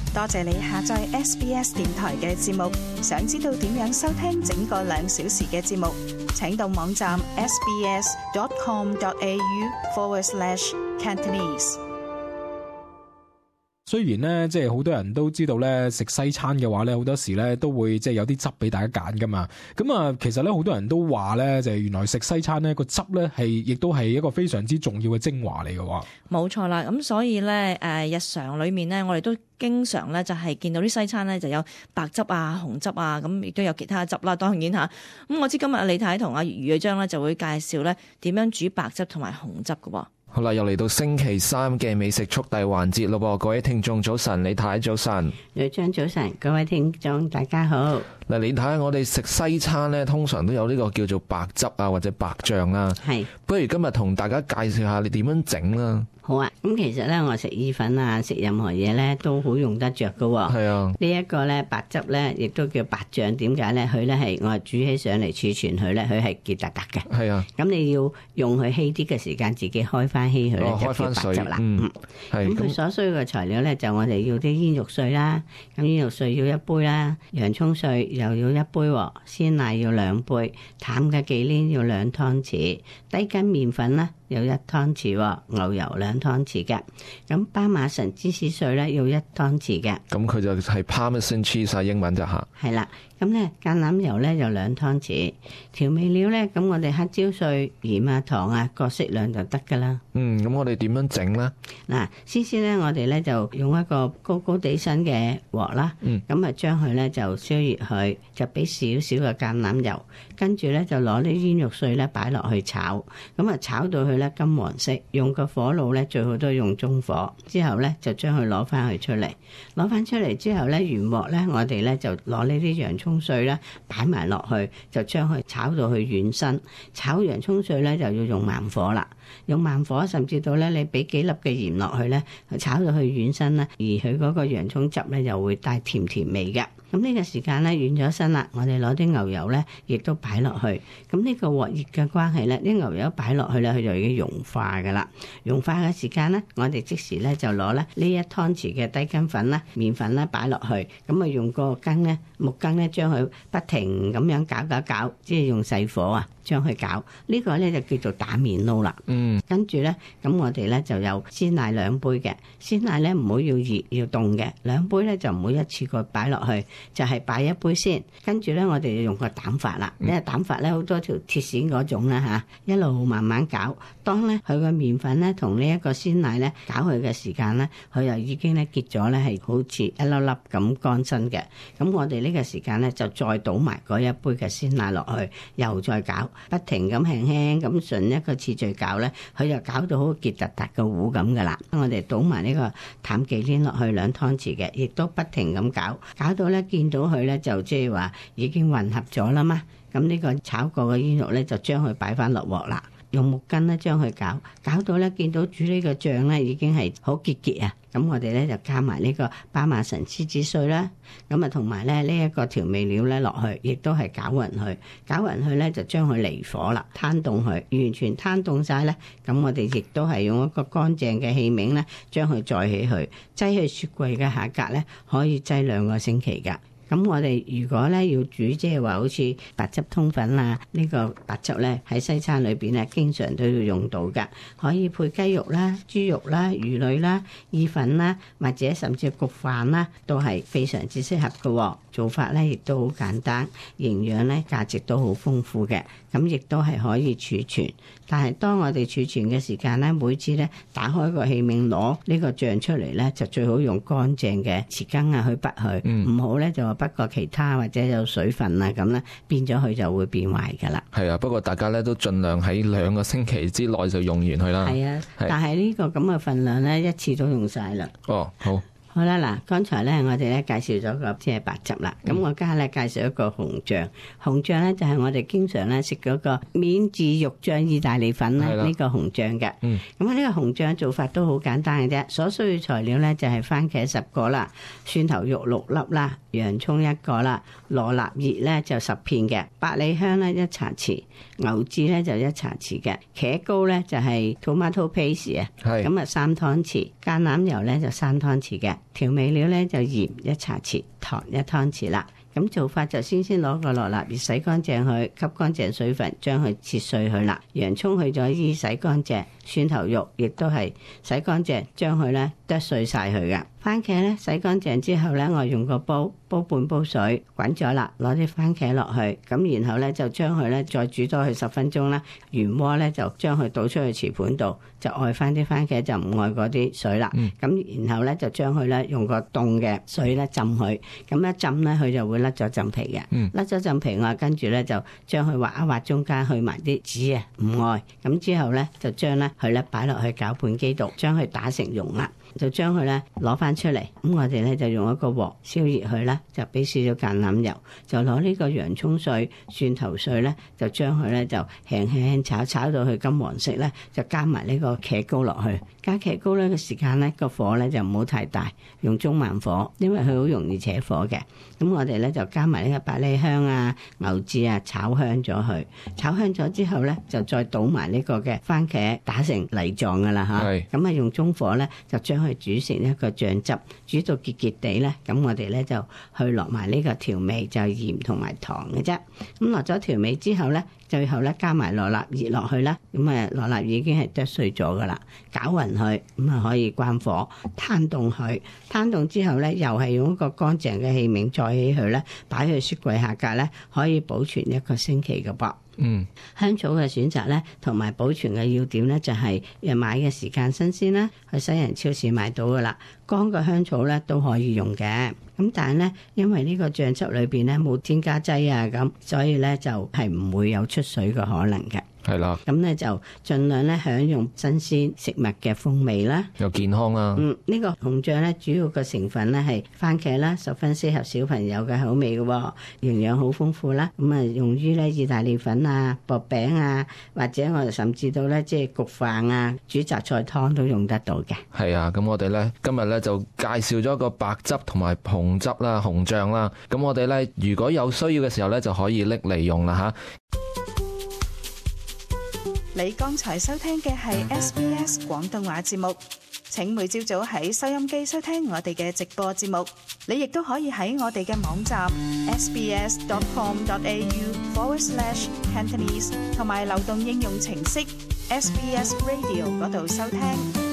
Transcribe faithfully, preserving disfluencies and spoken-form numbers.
多謝你下載 S B S 電台嘅節目。想知道點樣收聽整個兩小時嘅節目，請到網站 sbs.com.au forward slash Cantonese。 雖然咧，即係好多人都知道咧，食西餐嘅話咧，好多時咧都會即係有啲汁俾大家揀噶嘛。咁啊，其實咧好多人都話咧，就係原來食西餐咧個汁咧係亦都係一個非常之重要嘅精華嚟嘅喎。 冇錯啦，咁所以咧誒日常裏面咧，我哋都經常咧就係見到啲西餐咧就有白汁啊、紅汁啊，咁亦都有其他汁啦。當然嚇，咁我知今日李太同阿余瑞章咧就會介紹咧點樣煮白汁同埋紅汁嘅喎。 好啦，又嚟到星期三嘅美食速遞環節咯噃，各位聽眾早晨，李太早晨， 瑞章早晨，各位聽眾大家好。 嗱，你睇下我哋食西餐呢，通常都有呢個叫做白汁啊或者白醬啦。係，不如今日同大家介紹下你點樣整啦。 好啊，咁其實咧，我食意粉啊，食任何嘢咧，都好用得着噶。係啊，呢一個咧白汁咧，亦都叫白醬。點解咧？佢咧係我係煮起上嚟儲存佢咧，佢係結突突嘅。係啊，咁你要用佢稀啲嘅時間，自己開翻稀佢咧，就叫白汁啦。嗯，咁佢所需要嘅材料咧，就我哋要啲煙肉碎啦，咁煙肉碎要一杯啦，洋葱碎又要一杯，鮮奶要兩杯，淡嘅忌廉要兩湯匙，低筋麵粉咧有一湯匙，牛油兩湯匙嘅，咁巴馬臣芝士碎咧要一湯匙嘅， 咁佢就係 Parmesan cheese 英文就吓。 係啦，咁咧橄欖油咧有兩湯匙，調味料咧咁我哋黑椒碎、鹽啊、糖啊各適量就得噶啦。 嗯，咁我哋點樣整咧？ 嗱，先先咧我哋咧就用一個高高地身嘅鑊啦，咁啊將佢咧就燒熱佢，就俾少少嘅橄欖油，跟住咧就攞啲煙肉碎咧擺落去炒，咁啊炒到佢咧金黃色，用個火爐咧最好都用中火，之後咧就將佢攞翻佢出嚟，攞翻出嚟之後咧原鑊咧我哋咧就攞呢啲洋葱碎咧擺埋落去，就將佢炒到去軟身。炒洋葱碎咧就要用慢火啦，用慢火甚至到咧你俾幾粒嘅鹽落去咧，炒到去軟身啦，而佢嗰個洋葱汁咧又會帶甜甜味嘅。咁呢個時間咧軟咗身啦，我哋攞啲牛油咧亦都擺落去。咁呢個鑊熱嘅關係咧，啲牛油擺落去咧，佢就已經融化噶啦。融化嘅時間咧，我哋即時咧就攞咧呢一湯匙嘅低筋粉啦、麵粉啦擺落去，咁啊用個羹咧木羹咧將佢不停咁樣攪攪攪，即係用細火啊將佢攪。呢個咧就叫做打麵撈啦。嗯，跟住咧咁我哋咧就有鮮奶兩杯嘅，鮮奶咧唔好要熱要凍嘅，兩杯咧就唔好一次過擺落去。就係擺一杯先，跟住咧我哋要用個膽法啦，因為膽法咧好多條鐵線嗰種啦吓，一路慢慢攪。當咧佢個麵粉咧同呢一個鮮奶咧攪佢嘅時間咧，佢又已經咧結咗咧係好似一粒粒咁乾身嘅。咁我哋呢個時間咧就再倒埋嗰一杯嘅鮮奶落去，又再攪，不停咁輕輕咁順一個次序攪咧，佢就攪到好結突突嘅糊咁噶啦。我哋倒埋呢個淡忌廉落去兩湯匙嘅，亦都不停咁攪，攪到咧見到佢咧就即係話已經混合咗啦嘛。咁呢個炒過嘅煙肉咧就將佢擺翻落鑊啦，用木棍咧將佢攪，攪到咧見到煮呢個醬咧已經係好結結啊。咁我哋咧就加埋呢個巴馬臣芝士碎啦，咁啊同埋咧呢一個調味料咧落去，亦都係攪勻佢，攪勻佢咧就將佢離火啦，攤凍佢，完全攤凍晒咧。咁我哋亦都係用一個乾淨嘅器皿咧，將佢載起去，擠去雪櫃嘅下格咧，可以擠兩個星期噶。咁我哋如果咧要煮，即係話好似白汁通粉啊，呢個白汁咧喺西餐裏邊咧經常都要用到噶，可以配雞肉啦、豬肉啦、魚類啦、意粉啦，或者甚至焗飯啦，都係非常之適合嘅。做法咧亦都好簡單，營養咧價值都好豐富嘅，咁亦都係可以儲存。但係當我哋儲存嘅時間咧，每次咧打開個器皿攞呢個醬出嚟咧，就最好用乾淨嘅匙羹啊去滗佢，唔、嗯、好咧就話滗過其他或者有水分啊咁咧，變咗佢就會變壞噶啦。 係啊，不過大家咧都盡量喺兩個星期之內就用完佢啦。係啊， 但係呢個咁嘅份量咧，一次都用晒啦。 哦，好。 好啦，嗱，剛才咧我哋咧介紹咗個即係白汁啦，咁、嗯、我家下咧介紹一個紅醬，紅醬咧就係我哋經常咧食嗰個免治肉醬意大利粉咧呢個紅醬嘅。嗯，咁呢個紅醬做法都好簡單嘅啫，所需要材料咧就係番茄十個啦，蒜頭肉六粒啦，洋葱一個啦，羅勒葉咧就十片嘅，百里香咧一茶匙，牛至咧就一茶匙嘅，茄膏咧就係 tomato paste 啊，咁啊三湯匙，橄欖油咧就三湯匙嘅。 調味料咧就鹽一茶匙，糖一湯匙啦。咁做法就先先攞個羅勒葉洗乾淨佢，吸乾淨水分，將佢切碎佢啦。洋葱去咗衣洗乾淨，蒜頭肉亦都係洗乾淨，將佢咧剁碎晒佢嘅。番茄咧洗乾淨之後咧，我用個煲煲半煲水滾咗啦，攞啲番茄落去，咁然後咧就將佢咧再煮多佢十分鐘啦。原鍋咧就將佢倒出去瓷盤度，就愛翻啲番茄，就唔愛嗰啲水啦。咁、嗯、然後咧就將佢咧用個凍嘅水咧浸佢，咁一浸咧佢就會甩咗浸皮嘅。甩咗浸皮我跟住咧就將佢挖一挖中間去埋啲籽啊，唔愛。咁之後咧就將咧佢咧擺落去攪拌機度，將佢打成蓉啦。就將佢咧攞翻出嚟，咁我哋咧就用一個鑊燒熱佢啦，就俾少少橄欖油，就攞呢個洋葱碎、蒜頭碎咧，就將佢咧就輕輕炒炒到佢金黃色咧，就加埋呢個茄膏落去。加茄膏咧嘅時間咧個火咧就唔好太大，用中慢火，因為佢好容易扯火嘅。咁我哋咧就加埋呢個百里香啊、牛至啊，炒香咗佢。炒香咗之後咧，就再倒埋呢個嘅番茄打成泥狀噶啦吓。咁啊用中火咧就將佢煮成一個醬汁，煮到結結地咧，咁我哋咧就去落埋呢個調味，就係鹽同埋糖嘅啫。咁落咗調味之後咧，最後咧加埋羅勒葉落去啦。咁啊羅勒已經係剁碎咗噶啦，攪勻佢，咁啊可以關火攤凍佢。攤凍之後咧，又係用一個乾淨嘅器皿載起佢咧，擺去雪櫃下格咧，可以保存一個星期嘅噃。嗯，香草嘅選擇咧，同埋保存嘅要點咧，就係誒買嘅時間新鮮啦，去西人超市買到噶啦。乾嘅香草咧都可以用嘅，咁但係咧，因為呢個醬汁裏邊咧冇添加劑啊，咁所以咧就係唔會有出水嘅可能嘅。係啦，咁咧就盡量咧享用新鮮食物嘅風味啦， 又健康啦。 嗯，呢個紅醬咧主要嘅成分咧係番茄啦，十分適合小朋友嘅口味嘅，營養好豐富啦。咁啊用於咧意大利粉啊、薄餅啊，或者我哋甚至到咧即係焗飯啊、煮雜菜湯都用得到嘅。 係啊，咁我哋咧今日咧就介紹咗一個白汁同埋紅汁啦、紅醬啦。咁我哋咧如果有需要嘅時候咧就可以拎嚟用啦吓。 你剛才收聽嘅係 S B S 廣東話節目，請每朝早喺收音機收聽我哋嘅直播節目。你亦都可以喺我哋嘅網站 sbs.com.au forward slash Cantonese 同埋流動應用程式 S B S Radio 嗰度收聽。